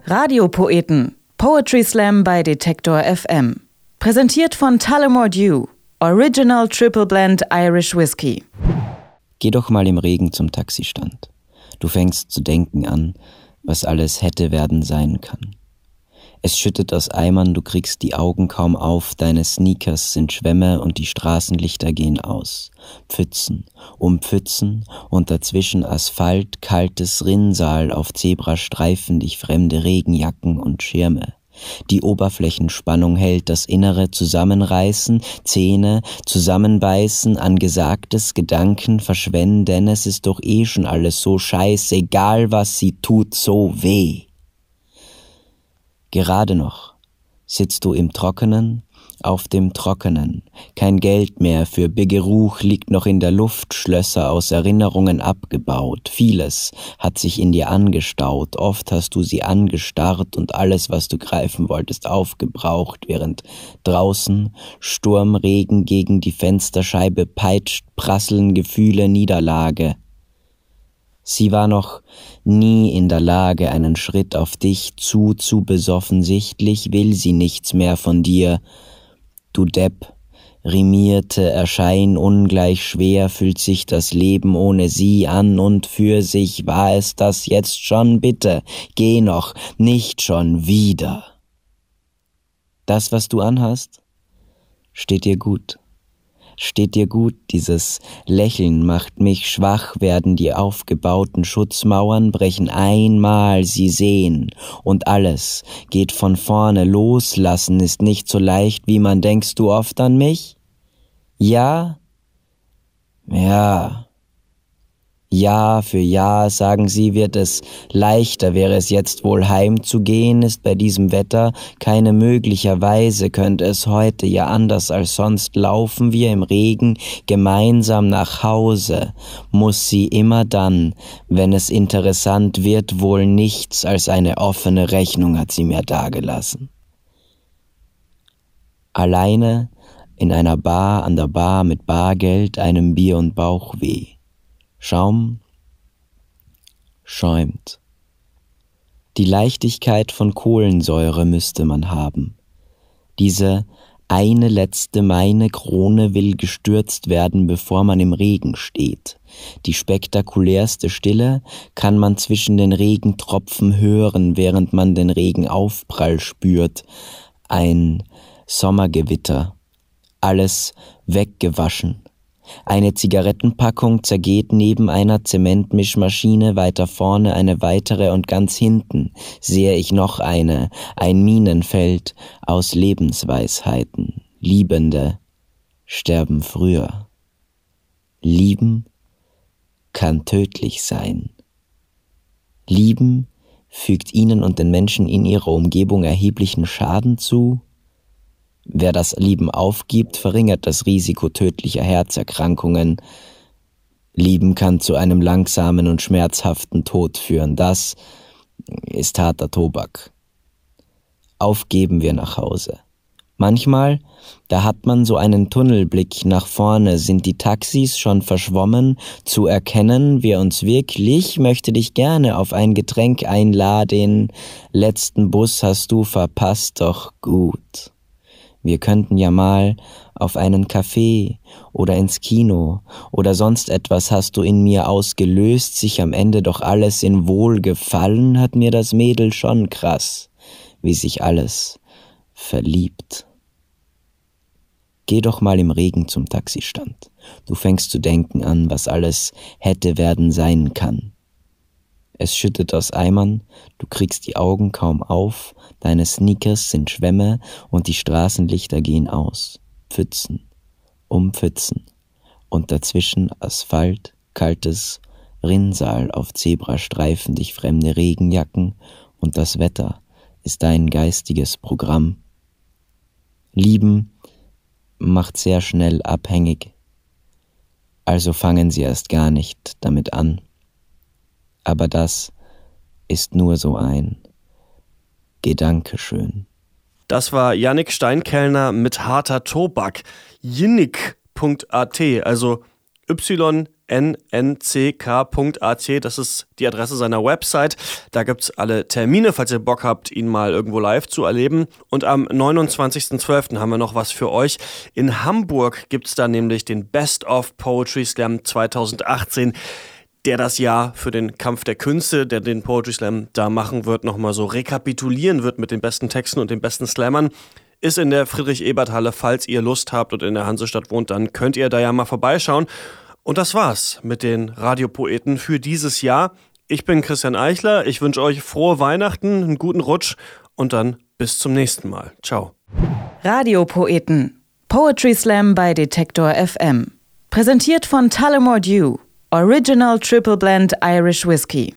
Radiopoeten. Poetry Slam bei Detektor FM. Präsentiert von Tullamore Dew. Original Triple Blend Irish Whiskey. Geh doch mal im Regen zum Taxistand. Du fängst zu denken an, was alles hätte werden sein kann. Es schüttet aus Eimern, du kriegst die Augen kaum auf, deine Sneakers sind Schwämme und die Straßenlichter gehen aus. Pfützen, um Pfützen und dazwischen Asphalt, kaltes Rinnsal, auf Zebrastreifen dich fremde Regenjacken und Schirme. Die Oberflächenspannung hält das Innere zusammenreißen, Zähne zusammenbeißen, an Gesagtes Gedanken verschwenden, es ist doch eh schon alles so scheißegal, was sie tut, so weh. Gerade noch sitzt du im Trockenen, auf dem Trockenen. Kein Geld mehr für Begeruch liegt noch in der Luft, Schlösser aus Erinnerungen abgebaut. Vieles hat sich in dir angestaut, oft hast du sie angestarrt und alles, was du greifen wolltest, aufgebraucht, während draußen Sturmregen gegen die Fensterscheibe peitscht, prasseln Gefühle, Niederlage. Sie war noch nie in der Lage, einen Schritt auf dich zu besoffen, sichtlich will sie nichts mehr von dir. Du Depp, rimierte Erschein ungleich schwer, fühlt sich das Leben ohne sie an und für sich war es das jetzt schon, bitte, geh noch, nicht schon wieder. Das, was du anhast, steht dir gut. Steht dir gut, dieses Lächeln macht mich schwach, werden die aufgebauten Schutzmauern brechen einmal, sie sehen, und alles geht von vorne, loslassen ist nicht so leicht, wie man, denkst du oft an mich? Ja? Ja. Jahr für Jahr, sagen sie, wird es leichter, wäre es jetzt wohl heimzugehen, ist bei diesem Wetter keine möglicherweise, könnte es heute ja anders als sonst, laufen wir im Regen gemeinsam nach Hause, muss sie immer dann, wenn es interessant wird, wohl nichts als eine offene Rechnung hat sie mir dagelassen. Alleine in einer Bar, an der Bar mit Bargeld, einem Bier und Bauchweh. Schaum schäumt. Die Leichtigkeit von Kohlensäure müsste man haben. Diese eine letzte meine Krone will gestürzt werden, bevor man im Regen steht. Die spektakulärste Stille kann man zwischen den Regentropfen hören, während man den Regenaufprall spürt. Ein Sommergewitter. Alles weggewaschen. Eine Zigarettenpackung zergeht neben einer Zementmischmaschine, weiter vorne eine weitere und ganz hinten sehe ich noch eine, ein Minenfeld aus Lebensweisheiten. Liebende sterben früher. Lieben kann tödlich sein. Lieben fügt ihnen und den Menschen in ihrer Umgebung erheblichen Schaden zu. Wer das Lieben aufgibt, verringert das Risiko tödlicher Herzerkrankungen. Lieben kann zu einem langsamen und schmerzhaften Tod führen. Das ist harter Tobak. Aufgeben wir nach Hause. Manchmal, da hat man so einen Tunnelblick nach vorne, sind die Taxis schon verschwommen, zu erkennen, wer uns wirklich, möchte dich gerne auf ein Getränk einladen, den letzten Bus hast du verpasst, doch gut. Wir könnten ja mal auf einen Café oder ins Kino oder sonst etwas hast du in mir ausgelöst, sich am Ende doch alles in Wohlgefallen, hat mir das Mädel schon krass, wie sich alles verliebt. Geh doch mal im Regen zum Taxistand. Du fängst zu denken an, was alles hätte werden sein kann. Es schüttet aus Eimern, du kriegst die Augen kaum auf, deine Sneakers sind Schwämme und die Straßenlichter gehen aus. Pfützen, um Pfützen und dazwischen Asphalt, kaltes Rinnsal, auf Zebrastreifen dich fremde Regenjacken und das Wetter ist dein geistiges Programm. Lieben macht sehr schnell abhängig, also fangen sie erst gar nicht damit an. Aber das ist nur so ein Gedankeschön. Das war Yannick Steinkellner mit harter Tobak. Yinnick.at, also YINNIK.at. nnck.at. Das ist die Adresse seiner Website. Da gibt es alle Termine, falls ihr Bock habt, ihn mal irgendwo live zu erleben. Und am 29.12. haben wir noch was für euch. In Hamburg gibt es da nämlich den Best of Poetry Slam 2018. Der das Jahr für den Kampf der Künste, der den Poetry Slam da machen wird, nochmal so rekapitulieren wird mit den besten Texten und den besten Slammern, ist in der Friedrich-Ebert-Halle. Falls ihr Lust habt und in der Hansestadt wohnt, dann könnt ihr da ja mal vorbeischauen. Und das war's mit den Radiopoeten für dieses Jahr. Ich bin Christian Eichler. Ich wünsche euch frohe Weihnachten, einen guten Rutsch und dann bis zum nächsten Mal. Ciao. Radiopoeten. Poetry Slam bei Detektor FM. Präsentiert von Tullamore Dew. Original Triple Blend Irish Whiskey.